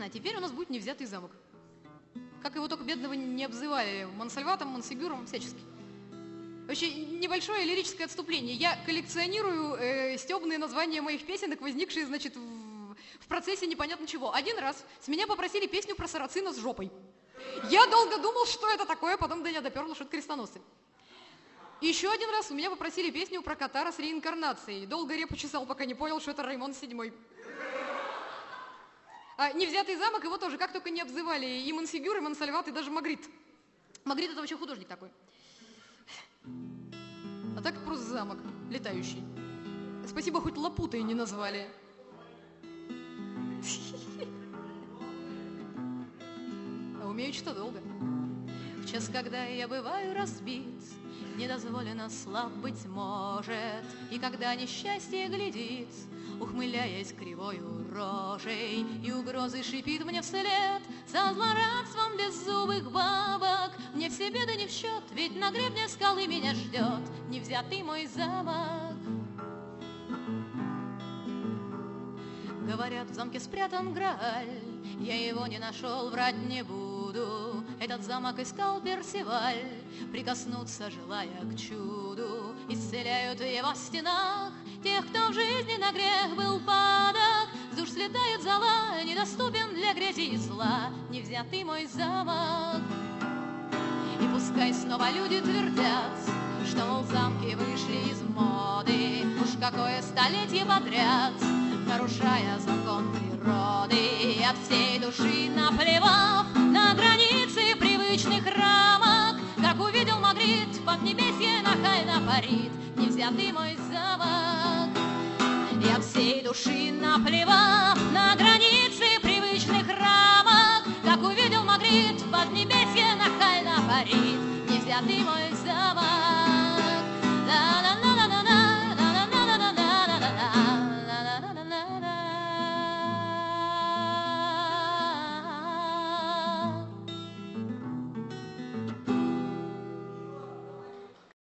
А теперь у нас будет невзятый замок. Как его только бедного не обзывали, Монсальватом, Монсигюром, всячески. Вообще, небольшое лирическое отступление. Я коллекционирую стебные названия моих песенок, возникшие, значит, в процессе непонятно чего. Один раз с меня попросили песню про сарацина с жопой. Я долго думал, что это такое, потом до меня доперло, что это крестоносцы. Еще один раз у меня попросили песню про Катара с реинкарнацией. Долго репу чесал, пока не понял, что это Раймонд VII. А невзятый замок его тоже, как только не обзывали, и Монсигюр, и Монсальват, и даже Магрит. Магрит — это вообще художник такой. А так просто замок летающий. Спасибо, хоть Лапутой не назвали. А умею что долго. В час, когда я бываю разбит, недозволено слаб быть может, и когда несчастье глядит, ухмыляясь кривою рожей, и угрозы шипит мне вслед со злорадством беззубых бабок. Мне все беды не в счет, ведь на гребне скалы меня ждет невзятый мой замок. Говорят, в замке спрятан Грааль, я его не нашел, врать не буду. Этот замок искал Персиваль, прикоснуться желая к чуду. Исцеляют в его стенах тех, кто в жизни на грех был падок. С душ слетает зола, недоступен для грязи и зла невзятый мой замок. И пускай снова люди твердят, что, мол, замки вышли из моды, уж какое столетие подряд, нарушая закон природы, от всей души наплевав на границы привычных рамок, как увидел Магрит, в поднебесье нахально парит невзятый мой замок. И от всей души наплевав на границы привычных рамок, как увидел Магрит, в поднебесье нахально парит невзятый мой замок.